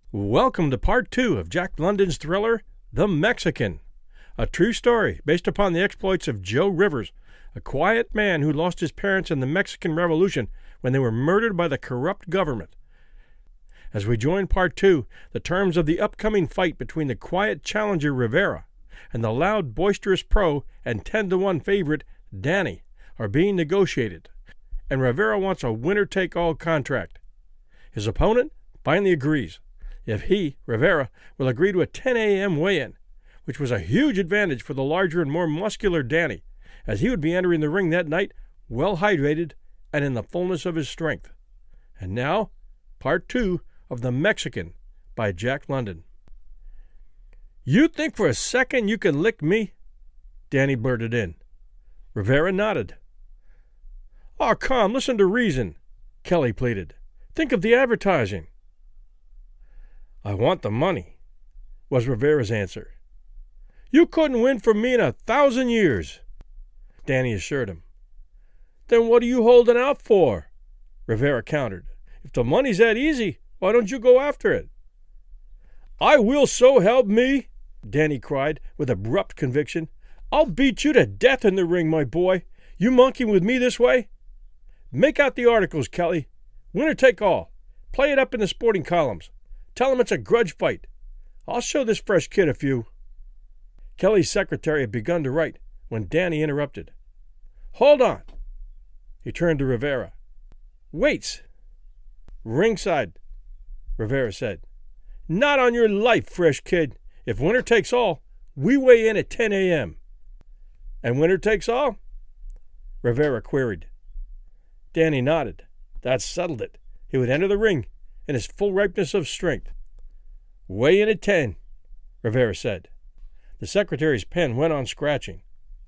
Welcome to part 2 of Jack London's thriller, The Mexican, a true story based upon the exploits of Joe Rivers, a quiet man who lost his parents in the Mexican Revolution when they were murdered by the corrupt government. As we join part 2, the terms of the upcoming fight between the quiet challenger Rivera and the loud, boisterous pro and 10-1 favorite Danny are being negotiated, and Rivera wants a winner-take-all contract. His opponent finally agrees, if he, Rivera, will agree to a 10 a.m. weigh-in, which was a huge advantage for the larger and more muscular Danny, as he would be entering the ring that night well hydrated and in the fullness of his strength. And now, part 2 of The Mexican by Jack London. "You think for a second you can lick me?" Danny blurted in. Rivera nodded. "Oh, come, listen to reason," Kelly pleaded. "Think of the advertising." "I want the money," was Rivera's answer. "You couldn't win from me in 1,000 years," Danny assured him. "Then what are you holding out for?" Rivera countered. "If the money's that easy, why don't you go after it?" "I will, so help me," Danny cried with abrupt conviction. "I'll beat you to death in the ring, my boy. You monkeying with me this way? Make out the articles, Kelly. Winner take all. Play it up in the sporting columns. Tell him it's a grudge fight. I'll show this fresh kid a few." Kelly's secretary had begun to write when Danny interrupted. "Hold on." He turned to Rivera. "Weights." "Ringside," Rivera said. "Not on your life, fresh kid. If winner takes all, we weigh in at 10 a.m. "And winner takes all?" Rivera queried. Danny nodded. That settled it. He would enter the ring in his full ripeness of strength. "Weigh in at 10, Rivera said. The secretary's pen went on scratching.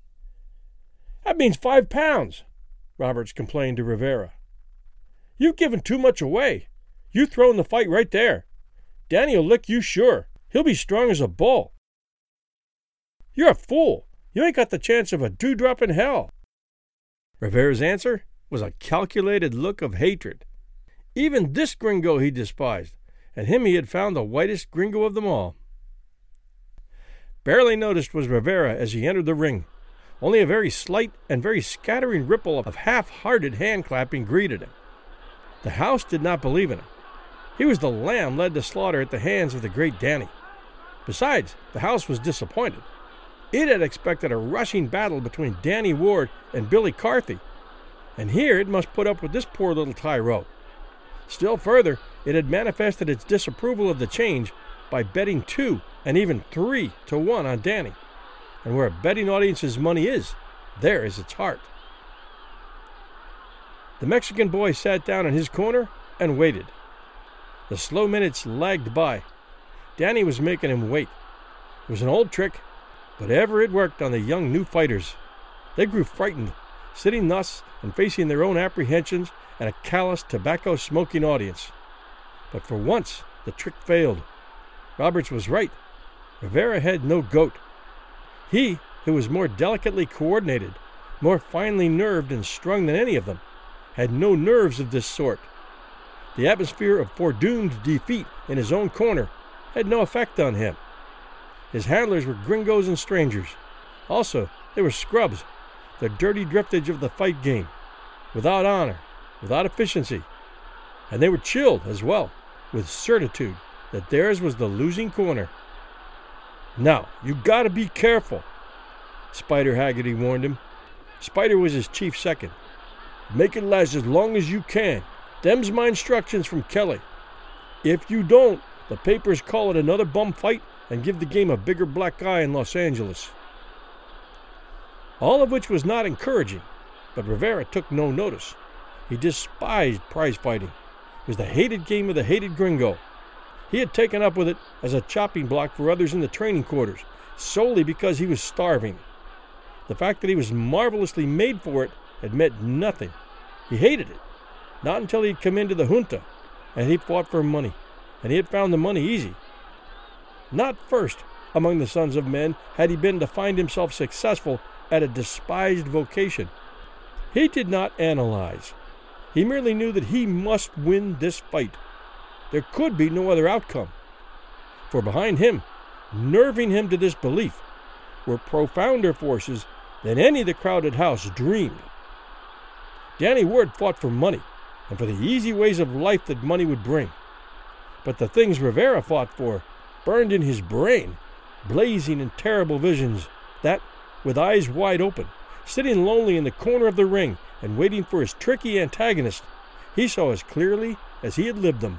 "That means 5 pounds, Roberts complained to Rivera. "You've given too much away. You thrown the fight right there. Danny'll lick you sure. He'll be strong as a bull." "You're a fool. You ain't got the chance of a dewdrop in hell." Rivera's answer was a calculated look of hatred. Even this gringo he despised, and him he had found the whitest gringo of them all. Barely noticed was Rivera as he entered the ring. Only a very slight and very scattering ripple of half-hearted hand-clapping greeted him. The house did not believe in him. He was the lamb led to slaughter at the hands of the great Danny. Besides, the house was disappointed. It had expected a rushing battle between Danny Ward and Billy Carthy, and here it must put up with this poor little tyro. Still further, it had manifested its disapproval of the change by betting 2 and even 3-1 on Danny. And where a betting audience's money is, there is its heart. The Mexican boy sat down in his corner and waited. The slow minutes lagged by. Danny was making him wait. It was an old trick, but ever it worked on the young new fighters. They grew frightened, sitting thus and facing their own apprehensions and a callous, tobacco-smoking audience. But for once, the trick failed. Roberts was right. Rivera had no goat. He, who was more delicately coordinated, more finely nerved and strung than any of them, had no nerves of this sort. The atmosphere of foredoomed defeat in his own corner had no effect on him. His handlers were gringos and strangers. Also, they were scrubs, the dirty driftage of the fight game, without honor, without efficiency. And they were chilled as well, with certitude that theirs was the losing corner. "Now, you gotta be careful," Spider Haggerty warned him. Spider was his chief second. "Make it last as long as you can. Them's my instructions from Kelly. If you don't, the papers call it another bum fight and give the game a bigger black eye in Los Angeles." All of which was not encouraging, but Rivera took no notice. He despised prize fighting. It was the hated game of the hated gringo. He had taken up with it as a chopping block for others in the training quarters, solely because he was starving. The fact that he was marvelously made for it had meant nothing. He hated it. Not until he had come into the junta, and he fought for money, and he had found the money easy. Not first among the sons of men had he been to find himself successful at a despised vocation. He did not analyze. He merely knew that he must win this fight. There could be no other outcome. for behind him, nerving him to this belief, were profounder forces than any the crowded house dreamed. Danny Ward fought for money and for the easy ways of life that money would bring. But the things Rivera fought for burned in his brain, blazing in terrible visions that, with eyes wide open, sitting lonely in the corner of the ring and waiting for his tricky antagonist, he saw as clearly as he had lived them.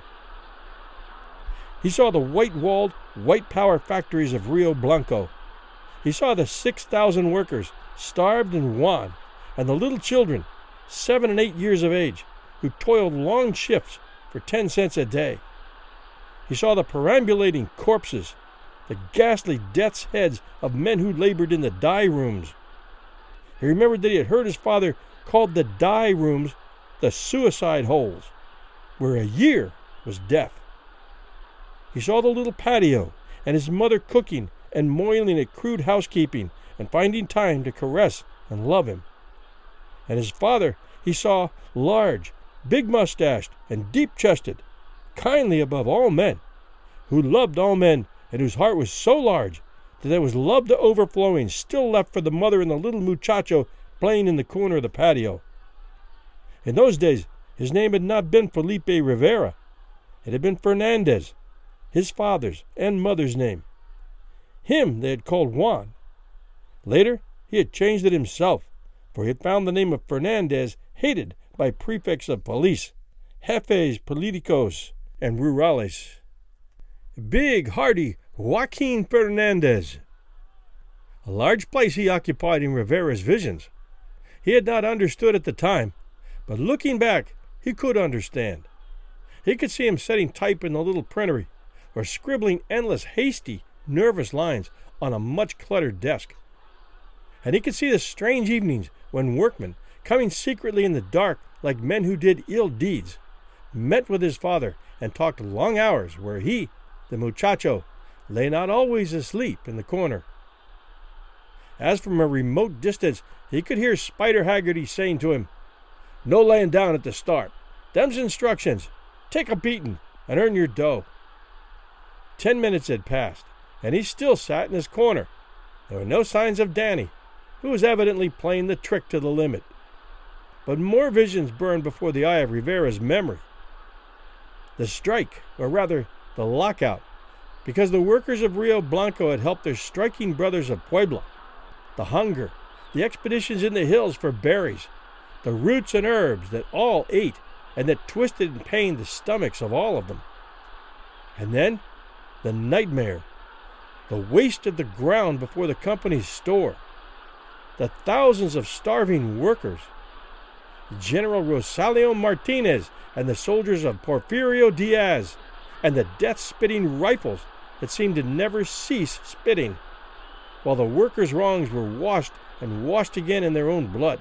He saw the white-walled, white-power factories of Rio Blanco. He saw the 6,000 workers, starved and wan, and the little children, 7 and 8 years of age, who toiled long shifts for 10 cents a day. He saw the perambulating corpses, the ghastly death's heads of men who labored in the dye rooms. He remembered that he had heard his father call the dye rooms the suicide holes, where a year was death. He saw the little patio and his mother cooking and moiling at crude housekeeping and finding time to caress and love him. And his father he saw large, big-mustached, and deep-chested, kindly above all men, who loved all men and whose heart was so large that there was love to overflowing still left for the mother and the little muchacho playing in the corner of the patio. In those days, his name had not been Felipe Rivera. It had been Fernandez, his father's and mother's name. Him they had called Juan. Later, he had changed it himself, for he had found the name of Fernandez hated by prefects of police, jefes politicos, and rurales. Big, hardy Joaquin Fernandez. A large place he occupied in Rivera's visions. He had not understood at the time, but looking back, he could understand. He could see him setting type in the little printery, or scribbling endless, hasty, nervous lines on a much-cluttered desk. And he could see the strange evenings when workmen, coming secretly in the dark like men who did ill deeds, met with his father and talked long hours where he, the muchacho, lay not always asleep in the corner. As from a remote distance, he could hear Spider Haggerty saying to him, "No laying down at the start. Them's instructions. Take a beating and earn your dough." 10 minutes had passed, and he still sat in his corner. There were no signs of Danny, who was evidently playing the trick to the limit. But more visions burned before the eye of Rivera's memory. The strike, or rather the lockout, because the workers of Rio Blanco had helped their striking brothers of Puebla. The hunger, the expeditions in the hills for berries, the roots and herbs that all ate and that twisted and pained the stomachs of all of them. And then the nightmare, the waste of the ground before the company's store, the thousands of starving workers, General Rosalio Martinez and the soldiers of Porfirio Diaz, and the death-spitting rifles that seemed to never cease spitting, while the workers' wrongs were washed and washed again in their own blood.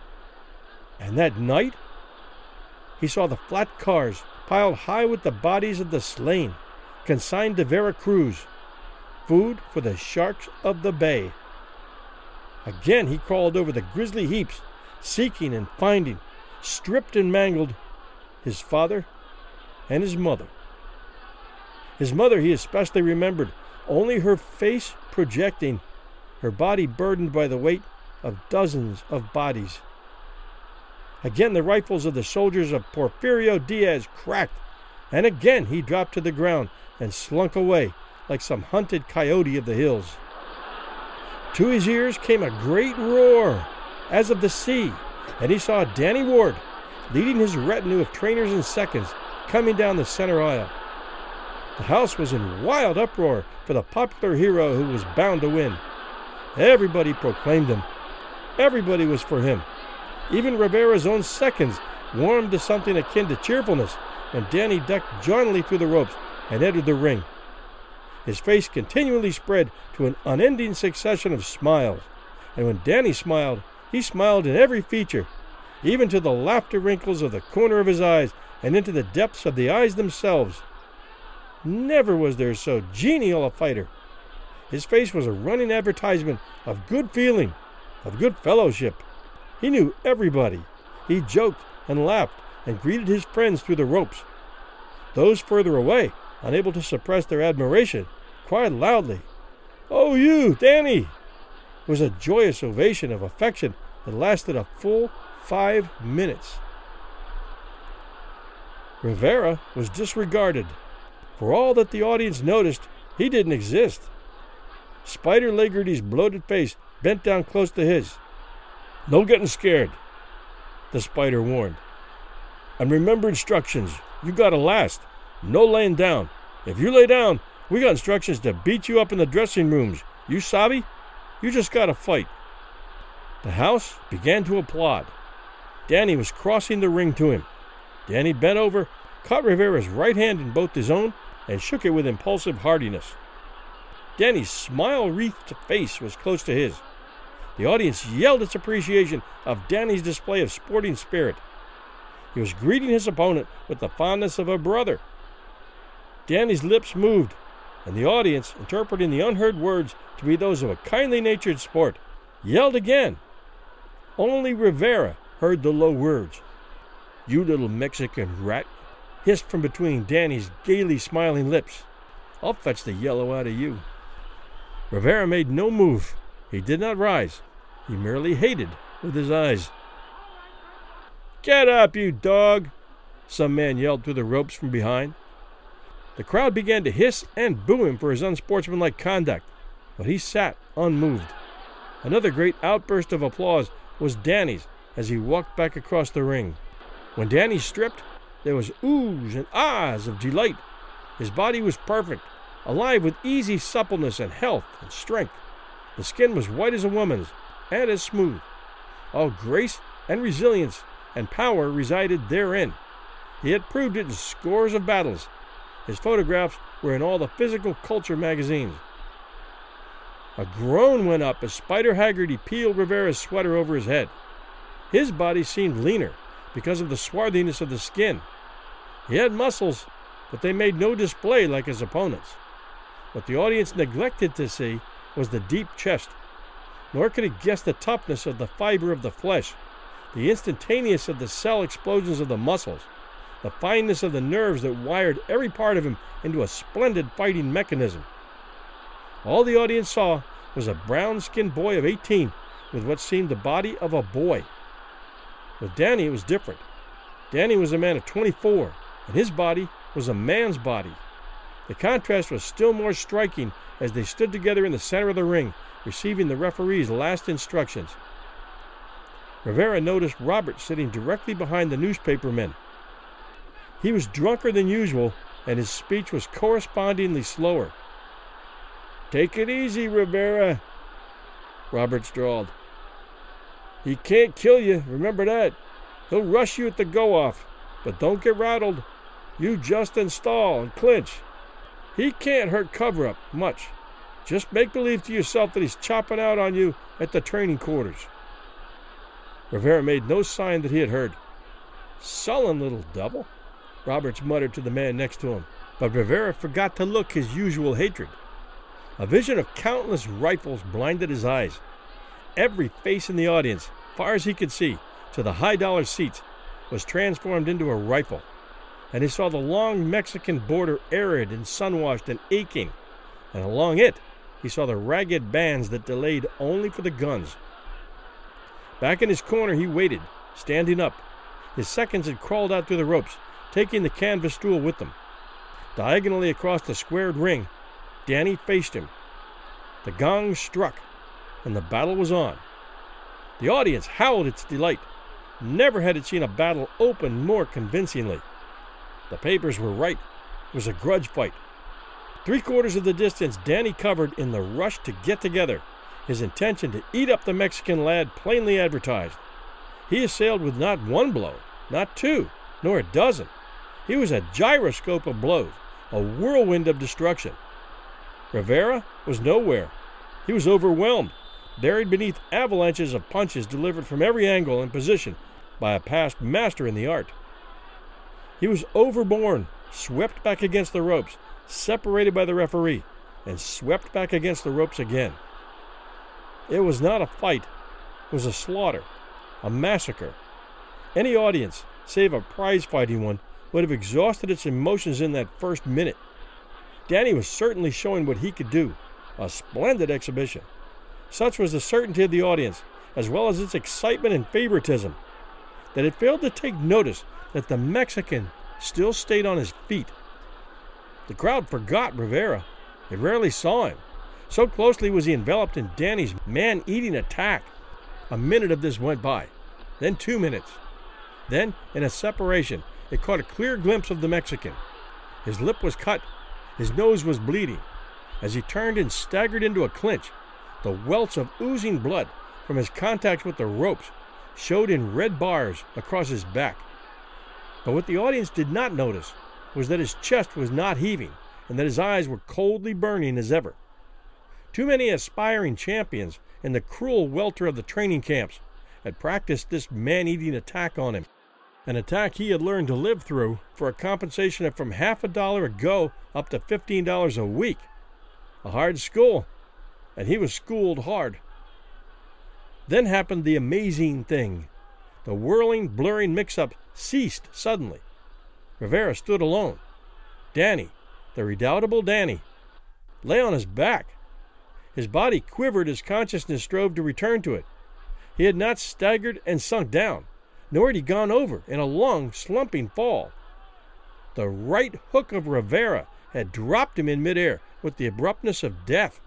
And that night, he saw the flat cars piled high with the bodies of the slain, consigned to Veracruz, food for the sharks of the bay. Again he crawled over the grisly heaps, seeking and finding, stripped and mangled, his father and his mother. His mother he especially remembered, only her face projecting, her body burdened by the weight of dozens of bodies. Again the rifles of the soldiers of Porfirio Diaz cracked, and again he dropped to the ground and slunk away like some hunted coyote of the hills. To his ears came a great roar, as of the sea, and he saw Danny Ward, leading his retinue of trainers and seconds, coming down the center aisle. The house was in wild uproar for the popular hero who was bound to win. Everybody proclaimed him. Everybody was for him. Even Rivera's own seconds warmed to something akin to cheerfulness when Danny ducked jauntily through the ropes and entered the ring. His face continually spread to an unending succession of smiles, and when Danny smiled, he smiled in every feature, even to the laughter wrinkles of the corner of his eyes and into the depths of the eyes themselves. Never was there so genial a fighter. His face was a running advertisement of good feeling, of good fellowship. He knew everybody. He joked and laughed and greeted his friends through the ropes. Those further away, unable to suppress their admiration, cried loudly, "Oh, you, Danny!" It was a joyous ovation of affection that lasted a full 5 minutes. Rivera was disregarded. For all that the audience noticed, he didn't exist. Spider Legarty's bloated face bent down close to his. "No getting scared," the Spider warned. "And remember instructions. You gotta last. No laying down. If you lay down, we got instructions to beat you up in the dressing rooms. You sabi? You just gotta fight." The house began to applaud. Danny was crossing the ring to him. Danny bent over, caught Rivera's right hand in both his own, and shook it with impulsive heartiness. Danny's smile-wreathed face was close to his. The audience yelled its appreciation of Danny's display of sporting spirit. He was greeting his opponent with the fondness of a brother. Danny's lips moved, and the audience, interpreting the unheard words to be those of a kindly-natured sport, yelled again. Only Rivera heard the low words. "You little Mexican rat," hissed from between Danny's gaily smiling lips. "I'll fetch the yellow out of you." Rivera made no move. He did not rise. He merely hated with his eyes. "Get up, you dog!" some man yelled through the ropes from behind. The crowd began to hiss and boo him for his unsportsmanlike conduct, but he sat unmoved. Another great outburst of applause was Danny's as he walked back across the ring. When Danny stripped, there was oohs and ahs of delight. His body was perfect, alive with easy suppleness and health and strength. The skin was white as a woman's, and as smooth. All grace and resilience and power resided therein. He had proved it in scores of battles. His photographs were in all the physical culture magazines. A groan went up as Spider Haggerty peeled Rivera's sweater over his head. His body seemed leaner because of the swarthiness of the skin. He had muscles, but they made no display like his opponent's. What the audience neglected to see was the deep chest, nor could it guess the toughness of the fiber of the flesh, the instantaneous of the cell explosions of the muscles, the fineness of the nerves that wired every part of him into a splendid fighting mechanism. All the audience saw was a brown-skinned boy of 18 with what seemed the body of a boy. With Danny, it was different. Danny was a man of 24, and his body was a man's body. The contrast was still more striking as they stood together in the center of the ring, receiving the referee's last instructions. Rivera noticed Robert sitting directly behind the newspaper men. He was drunker than usual, and his speech was correspondingly slower. "Take it easy, Rivera," Roberts drawled. "He can't kill you, remember that. He'll rush you at the go-off, but don't get rattled. You just install and clinch. He can't hurt cover-up much. Just make believe to yourself that he's chopping out on you at the training quarters." Rivera made no sign that he had heard. "Sullen little devil," Roberts muttered to the man next to him, but Rivera forgot to look his usual hatred. A vision of countless rifles blinded his eyes. Every face in the audience, far as he could see, to the high-dollar seats, was transformed into a rifle, and he saw the long Mexican border arid and sun-washed and aching, and along it he saw the ragged bands that delayed only for the guns. Back in his corner he waited, standing up. His seconds had crawled out through the ropes, taking the canvas stool with them. Diagonally across the squared ring, Danny faced him. The gong struck, and the battle was on. The audience howled its delight. Never had it seen a battle open more convincingly. The papers were right. It was a grudge fight. 3/4 of the distance Danny covered in the rush to get together, his intention to eat up the Mexican lad plainly advertised. He assailed with not one blow, not two, nor a dozen. He was a gyroscope of blows, a whirlwind of destruction. Rivera was nowhere. He was overwhelmed, buried beneath avalanches of punches delivered from every angle and position by a past master in the art. He was overborne, swept back against the ropes, separated by the referee, and swept back against the ropes again. It was not a fight. It was a slaughter, a massacre. Any audience, save a prize-fighting one, would have exhausted its emotions in that first minute. Danny was certainly showing what he could do. A splendid exhibition. Such was the certainty of the audience, as well as its excitement and favoritism, that it failed to take notice that the Mexican still stayed on his feet. The crowd forgot Rivera. They rarely saw him. So closely was he enveloped in Danny's man-eating attack. A minute of this went by, then 2 minutes. Then, in a separation, it caught a clear glimpse of the Mexican. His lip was cut. His nose was bleeding. As he turned and staggered into a clinch, the welts of oozing blood from his contact with the ropes showed in red bars across his back. But what the audience did not notice was that his chest was not heaving and that his eyes were coldly burning as ever. Too many aspiring champions in the cruel welter of the training camps had practiced this man-eating attack on him, an attack he had learned to live through for a compensation of from $50 a go up to $15 a week. A hard school, and he was schooled hard. Then happened the amazing thing. The whirling, blurring mix-up ceased suddenly. Rivera stood alone. Danny, the redoubtable Danny, lay on his back. His body quivered as consciousness strove to return to it. He had not staggered and sunk down, nor had he gone over in a long, slumping fall. The right hook of Rivera had dropped him in midair with the abruptness of death.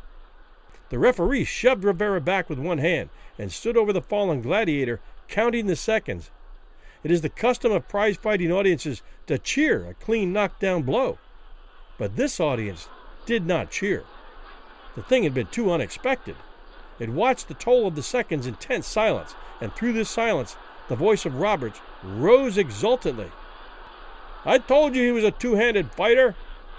The referee shoved Rivera back with one hand and stood over the fallen gladiator, counting the seconds. It is the custom of prize-fighting audiences to cheer a clean knockdown blow. But this audience did not cheer. The thing had been too unexpected. It watched the toll of the seconds in tense silence, and through this silence, the voice of Roberts rose exultantly. "I told you he was a two-handed fighter!"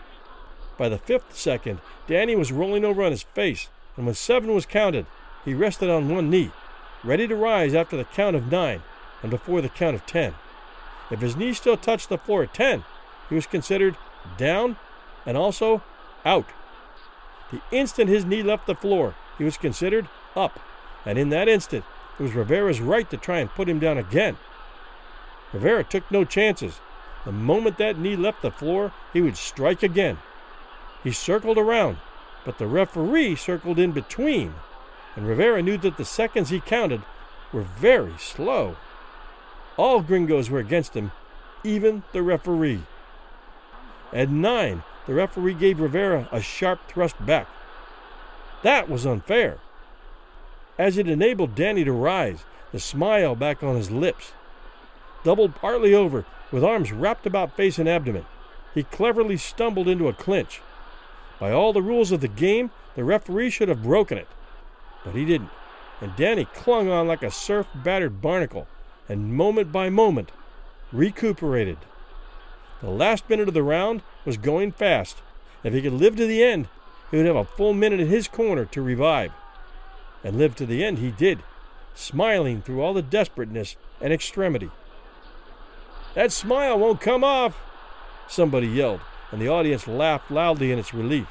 By the 5th second, Danny was rolling over on his face, and when 7 was counted, he rested on one knee, ready to rise after the count of 9 and before the count of 10. If his knee still touched the floor at 10, he was considered down and also out. The instant his knee left the floor, he was considered up, and in that instant, it was Rivera's right to try and put him down again. Rivera took no chances. The moment that knee left the floor, he would strike again. He circled around, but the referee circled in between, and Rivera knew that the seconds he counted were very slow. All gringos were against him, even the referee. At 9, the referee gave Rivera a sharp thrust back. That was unfair, as it enabled Danny to rise, the smile back on his lips. Doubled partly over, with arms wrapped about face and abdomen, he cleverly stumbled into a clinch. By all the rules of the game, the referee should have broken it. But he didn't, and Danny clung on like a surf-battered barnacle, and moment by moment, recuperated. The last minute of the round was going fast. If he could live to the end, he would have a full minute in his corner to revive. And live to the end he did, smiling through all the desperateness and extremity. "That smile won't come off," somebody yelled, and the audience laughed loudly in its relief.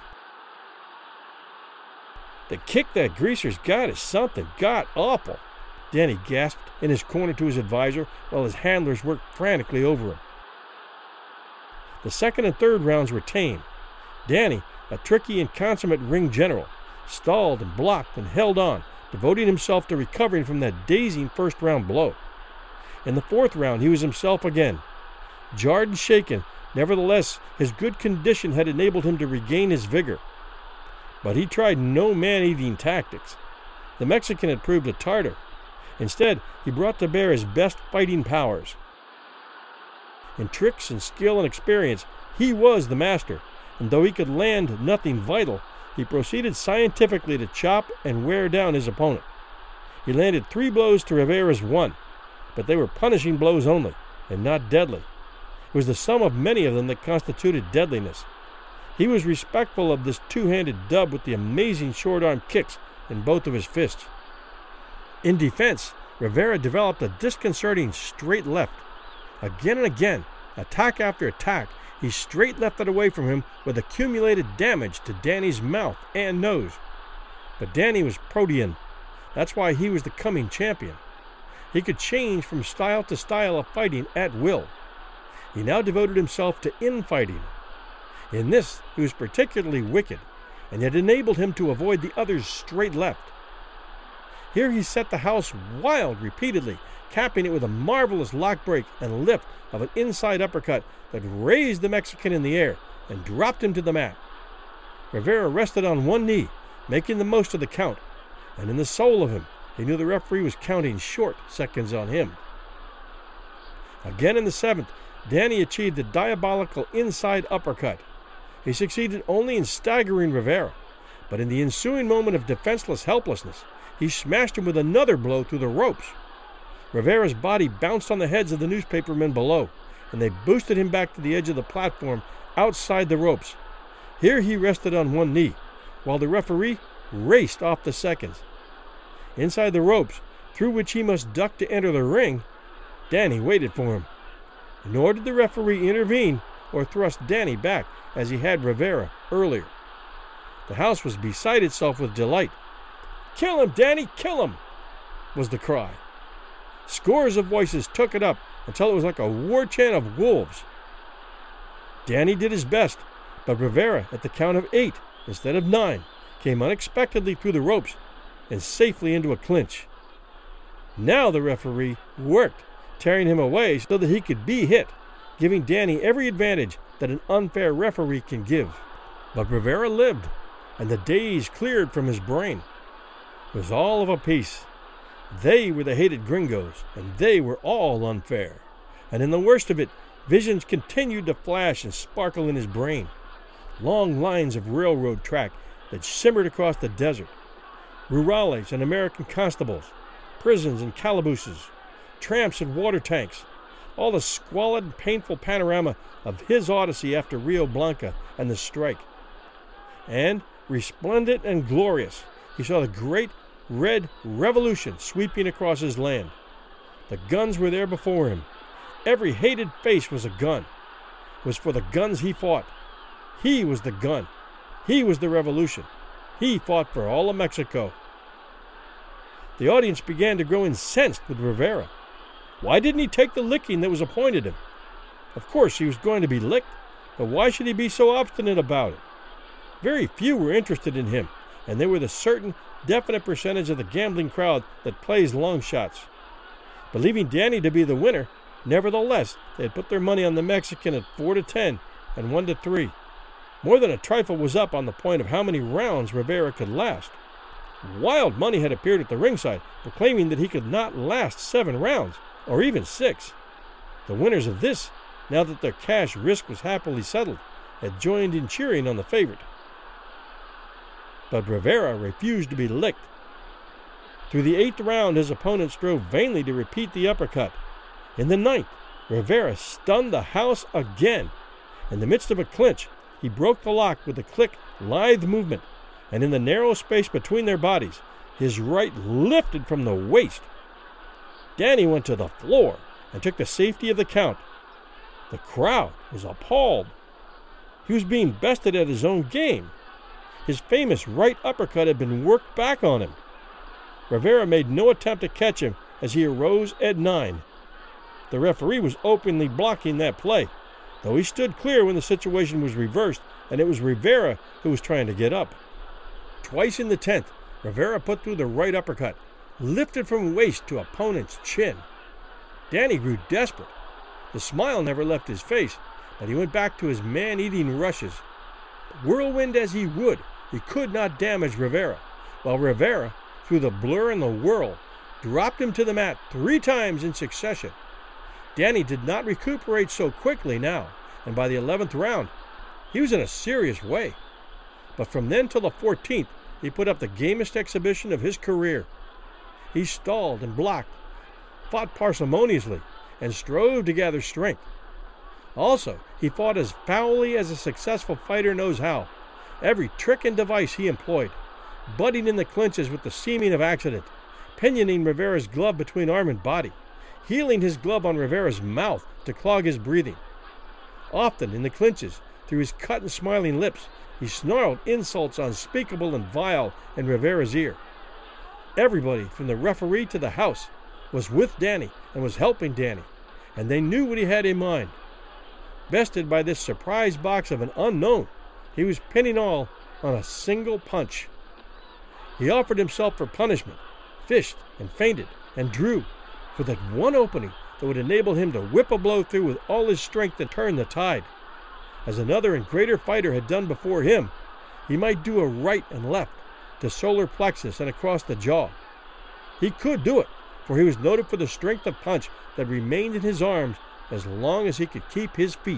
"The kick that Greaser's got is something god-awful," Danny gasped in his corner to his advisor while his handlers worked frantically over him. The 2nd and 3rd rounds were tame. Danny, a tricky and consummate ring general, stalled and blocked and held on, devoting himself to recovering from that dazing first-round blow. In the 4th round, he was himself again. Jarred and shaken, nevertheless, his good condition had enabled him to regain his vigor. But he tried no man-eating tactics. The Mexican had proved a Tartar. Instead, he brought to bear his best fighting powers. In tricks and skill and experience, he was the master, and though he could land nothing vital, he proceeded scientifically to chop and wear down his opponent. He landed 3 blows to Rivera's 1, but they were punishing blows only, and not deadly. It was the sum of many of them that constituted deadliness. He was respectful of this two-handed dub with the amazing short-arm kicks in both of his fists. In defense, Rivera developed a disconcerting straight left. Again and again, attack after attack, he straight-lefted away from him with accumulated damage to Danny's mouth and nose. But Danny was protean. That's why he was the coming champion. He could change from style to style of fighting at will. He now devoted himself to infighting. In this, he was particularly wicked, and it enabled him to avoid the other's straight left. Here he set the house wild repeatedly, capping it with a marvelous lock break and lift of an inside uppercut that raised the Mexican in the air and dropped him to the mat. Rivera rested on one knee, making the most of the count, and in the soul of him, he knew the referee was counting short seconds on him. Again in the seventh, Danny achieved a diabolical inside uppercut. He succeeded only in staggering Rivera, but in the ensuing moment of defenseless helplessness, he smashed him with another blow through the ropes. Rivera's body bounced on the heads of the newspapermen below, and they boosted him back to the edge of the platform outside the ropes. Here he rested on one knee, while the referee raced off the seconds. Inside the ropes, through which he must duck to enter the ring, Danny waited for him. Nor did the referee intervene or thrust Danny back as he had Rivera earlier. The house was beside itself with delight. "Kill him, Danny, kill him!" was the cry. Scores of voices took it up until it was like a war chant of wolves. Danny did his best, but Rivera, at the count of 8 instead of 9, came unexpectedly through the ropes and safely into a clinch. Now the referee worked, tearing him away so that he could be hit, giving Danny every advantage that an unfair referee can give. But Rivera lived, and the daze cleared from his brain. It was all of a piece. They were the hated gringos, and they were all unfair. And in the worst of it, visions continued to flash and sparkle in his brain. Long lines of railroad track that shimmered across the desert. Rurales and American constables, prisons and calabooses, tramps and water tanks, all the squalid and painful panorama of his odyssey after Rio Blanco and the strike. And, resplendent and glorious, he saw the great red revolution sweeping across his land. The guns were there before him. Every hated face was a gun. It was for the guns he fought. He was the gun. He was the revolution. He fought for all of Mexico. The audience began to grow incensed with Rivera. Why didn't he take the licking that was appointed him? Of course he was going to be licked, but why should he be so obstinate about it? Very few were interested in him, and they were the certain, definite percentage of the gambling crowd that plays long shots. Believing Danny to be the winner, nevertheless, they had put their money on the Mexican at 4-10 and 1-3. More than a trifle was up on the point of how many rounds Rivera could last. Wild money had appeared at the ringside, proclaiming that he could not last 7 rounds, or even 6. The winners of this, now that their cash risk was happily settled, had joined in cheering on the favorite. But Rivera refused to be licked. Through the 8th round, his opponent strove vainly to repeat the uppercut. In the 9th, Rivera stunned the house again. In the midst of a clinch, he broke the lock with a quick, lithe movement, and in the narrow space between their bodies, his right lifted from the waist. Danny went to the floor and took the safety of the count. The crowd was appalled. He was being bested at his own game. His famous right uppercut had been worked back on him. Rivera made no attempt to catch him as he arose at 9. The referee was openly blocking that play, though he stood clear when the situation was reversed, and it was Rivera who was trying to get up. Twice in the 10th, Rivera put through the right uppercut, lifted from waist to opponent's chin. Danny grew desperate. The smile never left his face, but he went back to his man-eating rushes. Whirlwind as he would, he could not damage Rivera, while Rivera, through the blur and the whirl, dropped him to the mat 3 times in succession. Danny did not recuperate so quickly now, and by the 11th round, he was in a serious way. But from then till the 14th, he put up the gamest exhibition of his career. He stalled and blocked, fought parsimoniously, and strove to gather strength. Also, he fought as foully as a successful fighter knows how. Every trick and device he employed, butting in the clinches with the seeming of accident, pinioning Rivera's glove between arm and body, heeling his glove on Rivera's mouth to clog his breathing. Often in the clinches, through his cut and smiling lips, he snarled insults unspeakable and vile in Rivera's ear. Everybody, from the referee to the house, was with Danny and was helping Danny, and they knew what he had in mind. Bested by this surprise box of an unknown, he was pinning all on a single punch. He offered himself for punishment, fished and feinted and drew for that one opening that would enable him to whip a blow through with all his strength and turn the tide. As another and greater fighter had done before him, he might do a right and left to solar plexus and across the jaw. He could do it, for he was noted for the strength of punch that remained in his arms as long as he could keep his feet.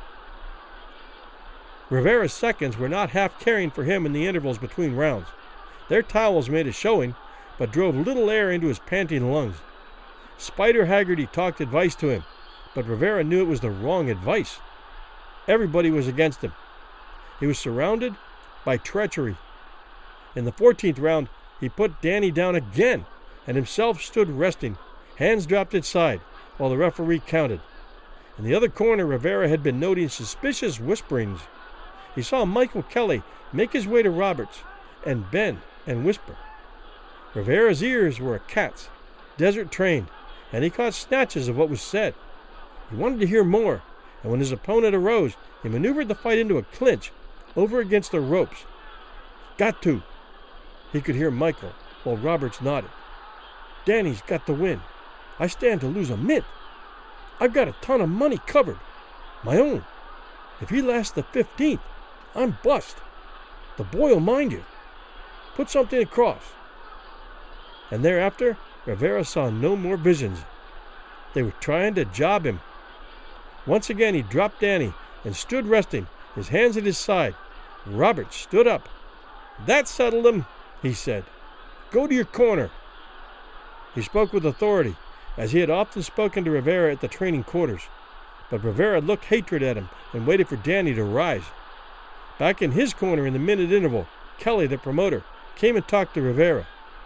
Rivera's seconds were not half caring for him in the intervals between rounds. Their towels made a showing, but drove little air into his panting lungs. Spider Haggerty talked advice to him, but Rivera knew it was the wrong advice. Everybody was against him. He was surrounded by treachery. In the 14th round, he put Danny down again, and himself stood resting, hands dropped at side, while the referee counted. In the other corner, Rivera had been noting suspicious whisperings. He saw Michael Kelly make his way to Roberts and bend and whisper. Rivera's ears were a cat's, desert-trained, and he caught snatches of what was said. He wanted to hear more, and when his opponent arose, he maneuvered the fight into a clinch over against the ropes. "Got to," he could hear Michael, while Roberts nodded. "Danny's got to win. I stand to lose a mint. I've got a ton of money covered. My own. If he lasts the 15th, I'm bust. The boy'll mind you. Put something across." And thereafter, Rivera saw no more visions. They were trying to job him. Once again he dropped Danny and stood resting, his hands at his side. Roberts stood up. "That settled him," he said. "Go to your corner." He spoke with authority, as he had often spoken to Rivera at the training quarters. But Rivera looked hatred at him and waited for Danny to rise. Back in his corner in the minute interval, Kelly, the promoter, came and talked to Rivera.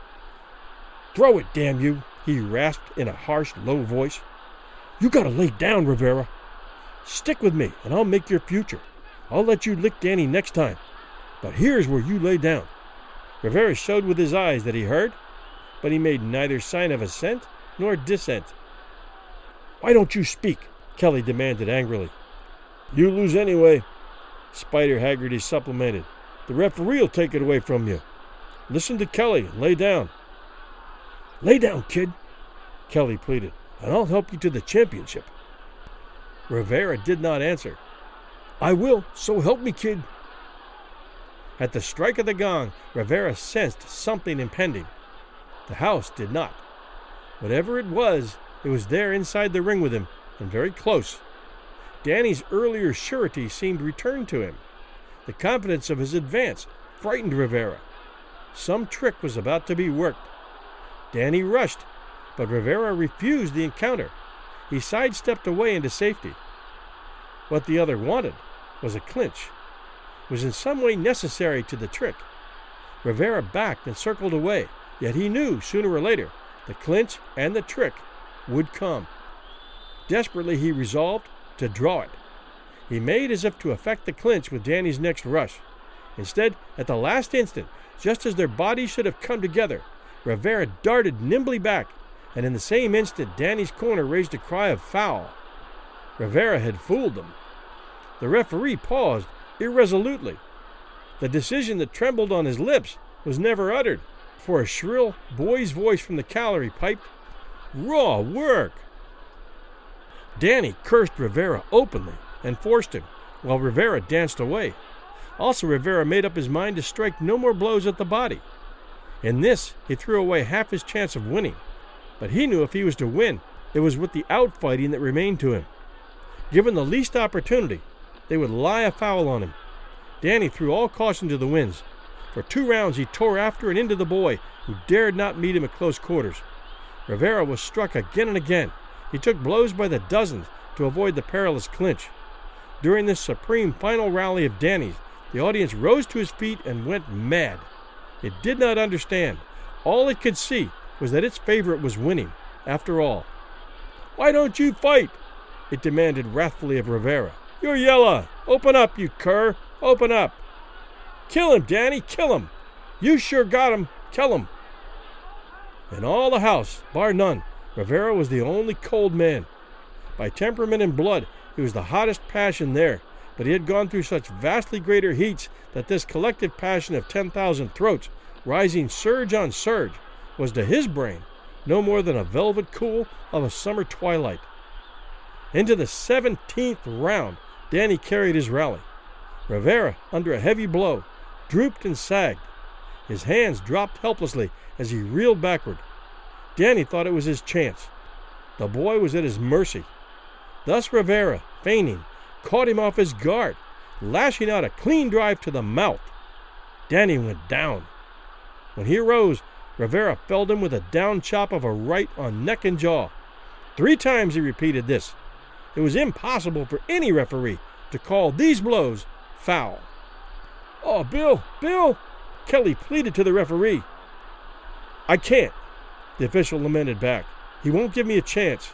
"Throw it, damn you," he rasped in a harsh, low voice. "You gotta lay down, Rivera. Stick with me, and I'll make your future. I'll let you lick Danny next time. But here's where you lay down." Rivera showed with his eyes that he heard, but he made neither sign of assent nor dissent. "Why don't you speak?" Kelly demanded angrily. "You lose anyway," Spider Haggerty supplemented. "The referee'll take it away from you. Listen to Kelly and lay down." "Lay down, kid," Kelly pleaded, "and I'll help you to the championship." Rivera did not answer. "I will, so help me, kid." At the strike of the gong, Rivera sensed something impending. The house did not. Whatever it was there inside the ring with him, and very close. Danny's earlier surety seemed returned to him. The confidence of his advance frightened Rivera. Some trick was about to be worked. Danny rushed, but Rivera refused the encounter. He sidestepped away into safety. What the other wanted was a clinch. It was in some way necessary to the trick. Rivera backed and circled away, yet he knew sooner or later the clinch and the trick would come. Desperately he resolved to draw it. He made as if to effect the clinch with Danny's next rush. Instead, at the last instant, just as their bodies should have come together, Rivera darted nimbly back, and in the same instant Danny's corner raised a cry of foul. Rivera had fooled them. The referee paused irresolutely. The decision that trembled on his lips was never uttered, for a shrill boy's voice from the gallery piped, "Raw work!" Danny cursed Rivera openly and forced him, while Rivera danced away. Also, Rivera made up his mind to strike no more blows at the body. In this, he threw away half his chance of winning. But he knew if he was to win, it was with the outfighting that remained to him. Given the least opportunity, they would lie a foul on him. Danny threw all caution to the winds. For 2 rounds he tore after and into the boy, who dared not meet him at close quarters. Rivera was struck again and again. He took blows by the dozens to avoid the perilous clinch. During this supreme final rally of Danny's, the audience rose to his feet and went mad. It did not understand. All it could see was that its favorite was winning, after all. "Why don't you fight?" it demanded wrathfully of Rivera. "You're yellow. Open up, you cur. Open up. Kill him, Danny, kill him. You sure got him. Kill him." In all the house, bar none, Rivera was the only cold man. By temperament and blood, He was the hottest passion there, but he had gone through such vastly greater heats that this collective passion of 10,000 throats, rising surge on surge, was to his brain no more than a velvet cool of a summer twilight. Into the 17th round, Danny carried his rally. Rivera, under a heavy blow, drooped and sagged. His hands dropped helplessly as he reeled backward. Danny thought it was his chance. The boy was at his mercy. Thus Rivera, feigning, caught him off his guard, lashing out a clean drive to the mouth. Danny went down. When he arose, Rivera felled him with a down chop of a right on neck and jaw. 3 times he repeated this. It was impossible for any referee to call these blows foul. "Oh, Bill!" Kelly pleaded to the referee. "I can't," the official lamented back. "He won't give me a chance."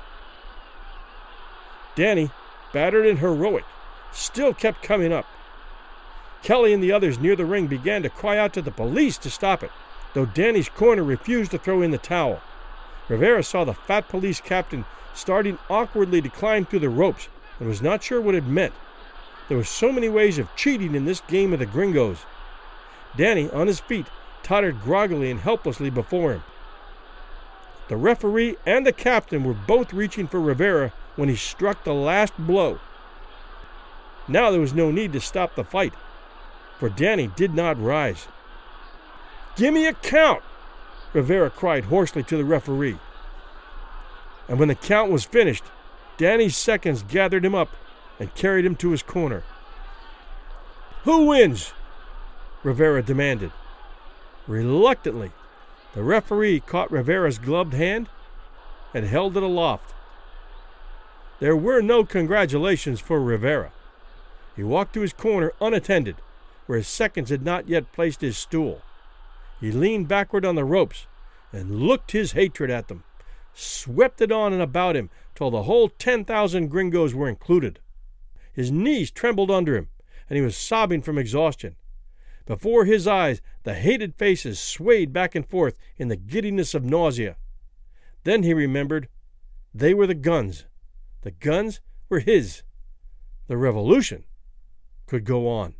Danny, battered and heroic, still kept coming up. Kelly and the others near the ring began to cry out to the police to stop it, though Danny's corner refused to throw in the towel. Rivera saw the fat police captain starting awkwardly to climb through the ropes and was not sure what it meant. There were so many ways of cheating in this game of the gringos. Danny, on his feet, tottered groggily and helplessly before him. The referee and the captain were both reaching for Rivera when he struck the last blow. Now there was no need to stop the fight, for Danny did not rise. "Give me a count!" Rivera cried hoarsely to the referee. And when the count was finished, Danny's seconds gathered him up and carried him to his corner. "Who wins?" Rivera demanded. Reluctantly, the referee caught Rivera's gloved hand and held it aloft. There were no congratulations for Rivera. He walked to his corner unattended, where his seconds had not yet placed his stool. He leaned backward on the ropes and looked his hatred at them, swept it on and about him till the whole 10,000 gringos were included. His knees trembled under him, and he was sobbing from exhaustion. Before his eyes, the hated faces swayed back and forth in the giddiness of nausea. Then he remembered they were the guns. The guns were his. The revolution could go on.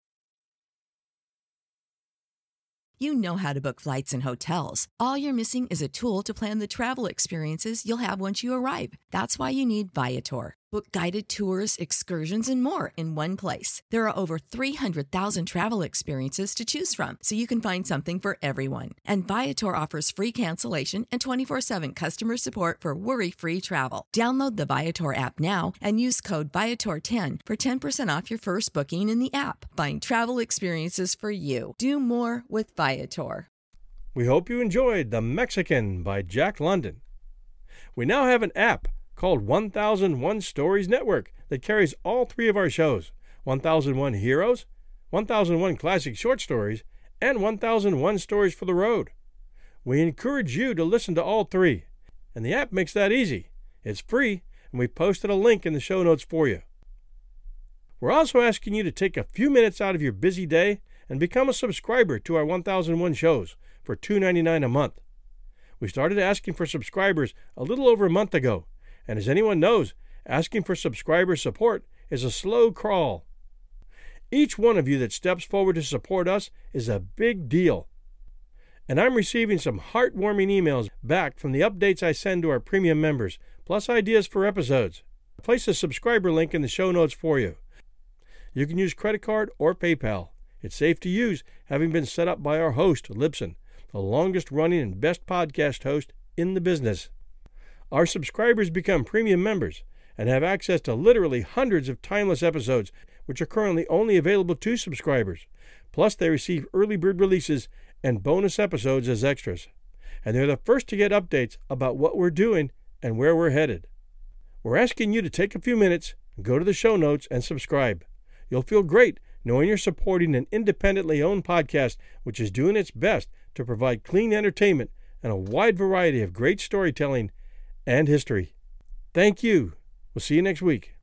You know how to book flights and hotels. All you're missing is a tool to plan the travel experiences you'll have once you arrive. That's why you need Viator. Book guided tours, excursions, and more in one place. There are over 300,000 travel experiences to choose from, so you can find something for everyone. And Viator offers free cancellation and 24/7 customer support for worry-free travel. Download the Viator app now and use code Viator10 for 10% off your first booking in the app. Find travel experiences for you. Do more with Viator. We hope you enjoyed The Mexican by Jack London. We now have an app called 1001 Stories Network that carries all 3 of our shows, 1001 Heroes, 1001 Classic Short Stories, and 1001 Stories for the Road. We encourage you to listen to all 3, and the app makes that easy. It's free, and we've posted a link in the show notes for you. We're also asking you to take a few minutes out of your busy day and become a subscriber to our 1001 shows for $2.99 a month. We started asking for subscribers a little over a month ago, and as anyone knows, asking for subscriber support is a slow crawl. Each one of you that steps forward to support us is a big deal. And I'm receiving some heartwarming emails back from the updates I send to our premium members, plus ideas for episodes. I place a subscriber link in the show notes for you. You can use credit card or PayPal. It's safe to use, having been set up by our host, Libsyn, the longest-running and best podcast host in the business. Our subscribers become premium members and have access to literally hundreds of timeless episodes, which are currently only available to subscribers. Plus, they receive early bird releases and bonus episodes as extras. And they're the first to get updates about what we're doing and where we're headed. We're asking you to take a few minutes, go to the show notes, and subscribe. You'll feel great knowing you're supporting an independently owned podcast which is doing its best to provide clean entertainment and a wide variety of great storytelling and history. Thank you. We'll see you next week.